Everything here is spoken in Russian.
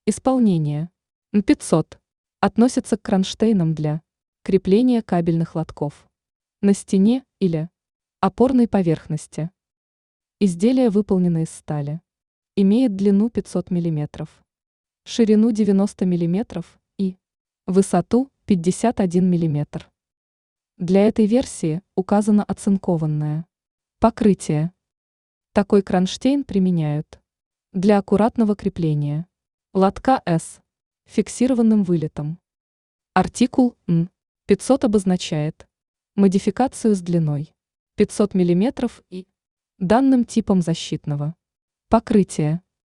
Исполнение. Н500 относится к кронштейнам для крепления кабельных лотков на стене или опорной поверхности. Изделие выполнено из стали. Имеет длину 500 мм, ширину 90 мм и высоту 51 мм. Для этой версии указано оцинкованное покрытие. Такой кронштейн применяют для аккуратного крепления лотка С фиксированным вылетом. Артикул Н500 обозначает модификацию с длиной 500 мм и данным типом защитного покрытия.